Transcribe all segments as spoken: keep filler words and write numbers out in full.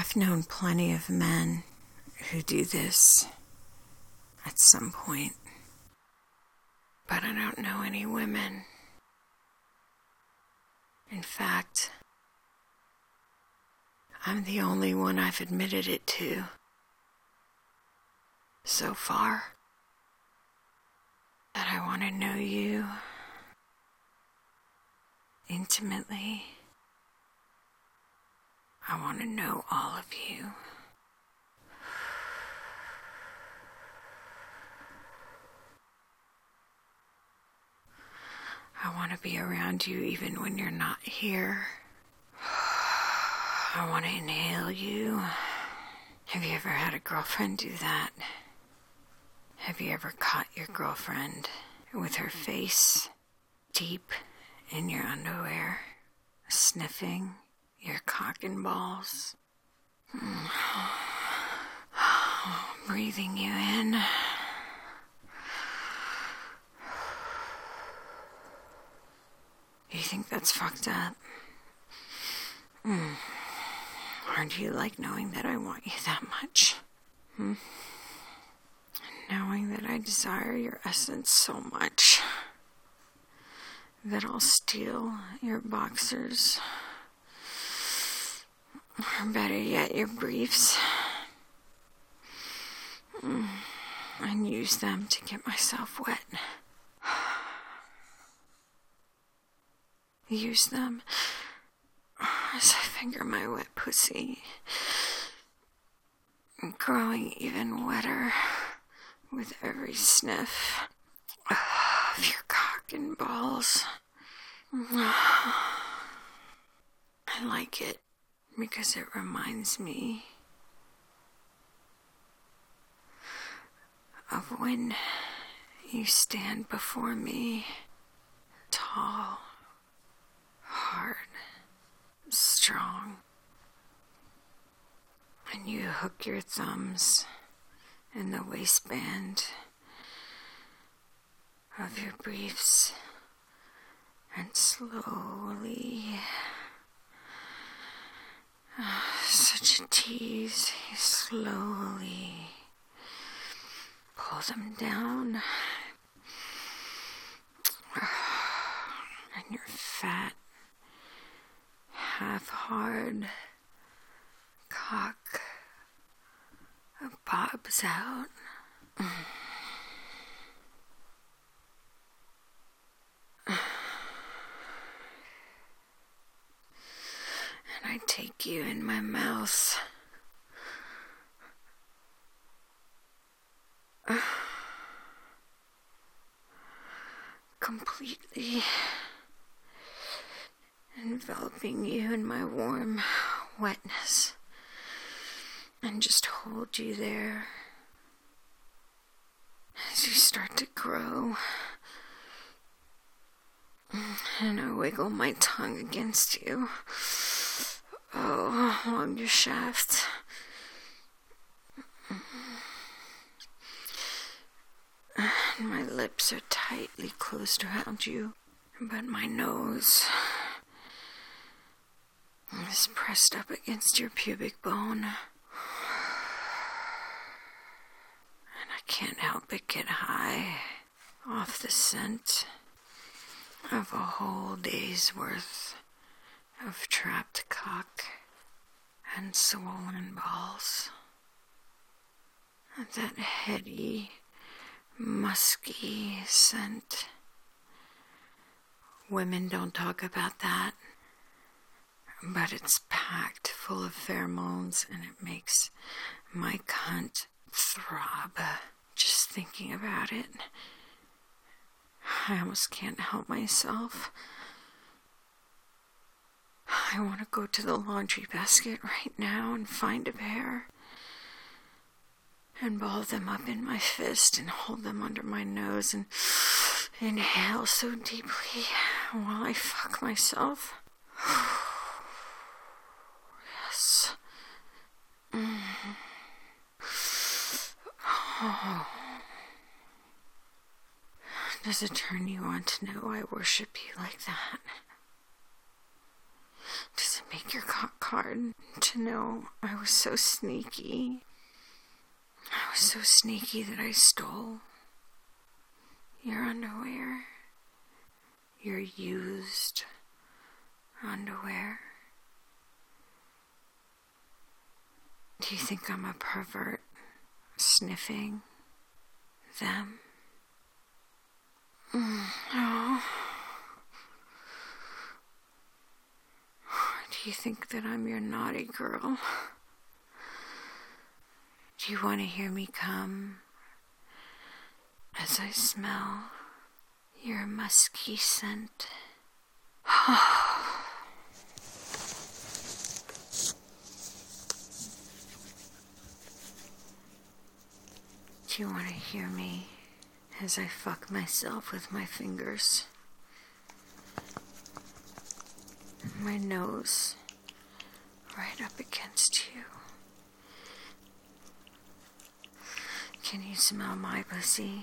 I've known plenty of men who do this at some point, but I don't know any women. In fact, I'm the only one I've admitted it to so far. That I want to know you intimately. I want to know all of you. I want to be around you even when you're not here. I want to inhale you. Have you ever had a girlfriend do that? Have you ever caught your girlfriend with her face deep in your underwear, sniffing your cock and balls? Breathing you in. You think that's fucked up? Mm. Or do you like knowing that I want you that much? Hmm? Knowing that I desire your essence so much that I'll steal your boxers, or better yet, your briefs, mm. and use them to get myself wet. Use them as I finger my wet pussy, growing even wetter with every sniff of your cock and balls. I like it because it reminds me of when you stand before me, tall, hard, strong, and you hook your thumbs in the waistband of your briefs and slowly, uh, such a tease, you slowly pull them down, and your fat, half-hard cock bobs out. And I take you in my mouth. Completely enveloping you in my warm wetness, and just hold you there as you start to grow. And I wiggle my tongue against you, oh, along your shaft. And my lips are tightly closed around you, but my nose is pressed up against your pubic bone. And I can't help but get high off the scent of a whole day's worth of trapped cock and swollen balls. That heady, musky scent. Women don't talk about that, but it's packed full of pheromones, and it makes my cunt throb just thinking about it. I almost can't help myself. I want to go to the laundry basket right now and find a pair and ball them up in my fist and hold them under my nose and inhale so deeply while I fuck myself. Yes. Mm. Oh. Does it turn you on to know I worship you like that? Does it make your cock hard to know I was so sneaky. I was so sneaky that I stole your underwear. Your used underwear. Do you think I'm a pervert sniffing them? Mm, no. Do you think that I'm your naughty girl? Do you want to hear me come as I smell your musky scent? Do you want to hear me as I fuck myself with my fingers? My nose right up against you. Can you smell my pussy?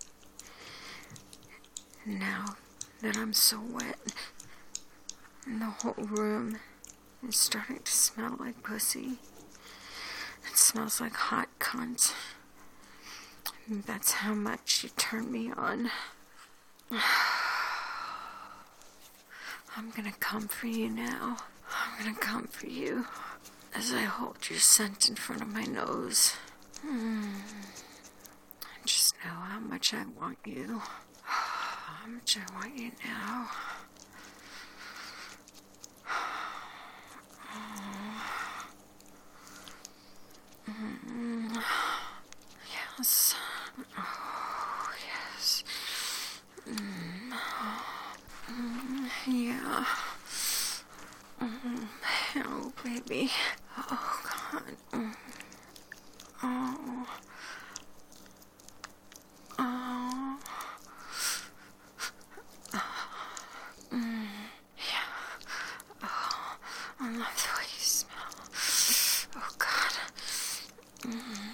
Now that I'm so wet, and the whole room is starting to smell like pussy. It smells like hot cunt. And that's how much you turn me on. I'm gonna come for you now. I'm gonna come for you as I hold your scent in front of my nose. Mm. Just know how much I want you. How much I want you now. Oh. Mm. Yes. Oh, yes. Mm. Mm. Yeah. Mm. Oh, baby. Oh, God. Mm. Oh. Oh. Mm. Yeah. Oh, I love the way you smell. Oh, God. Mm.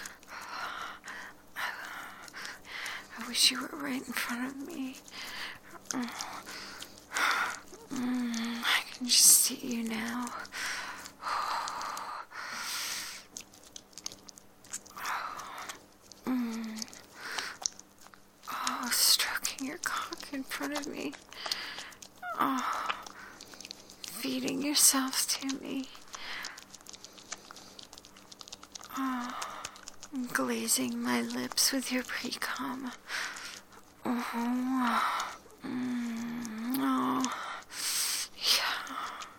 I wish you were right in front of me. Oh. Mm. I can just see you now. Mm. Oh, stroking your cock in front of me. Oh, feeding yourself to me. Oh, glazing my lips with your pre-cum. Oh, mm, oh, yeah.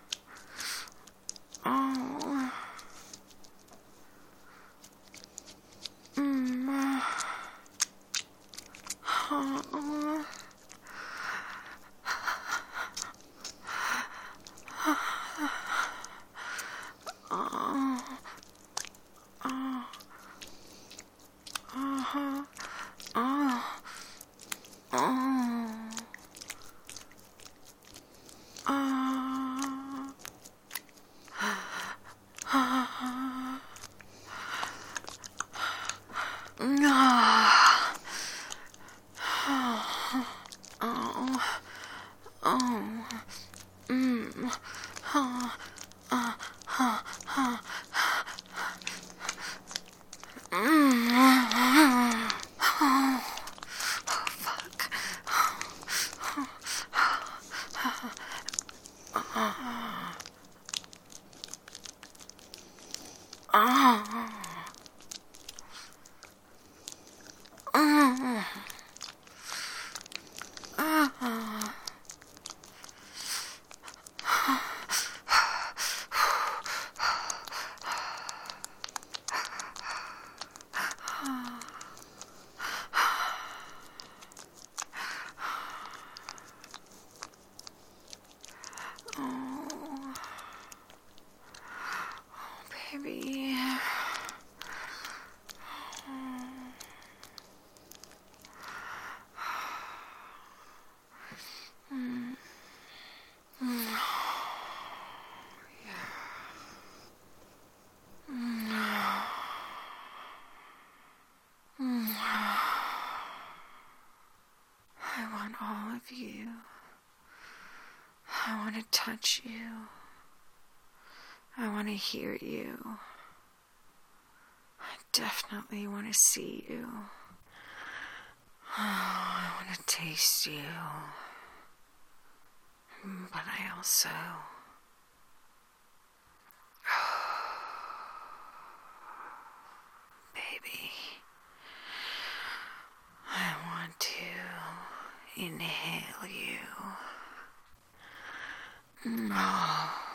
Oh, mm, oh. Baby. Mm. Mm. Yeah. Mm. Mm. I want all of you. I want to touch you. I want to hear you. I definitely want to see you. Oh, I want to taste you. But I also... Baby, I want to inhale you. Oh.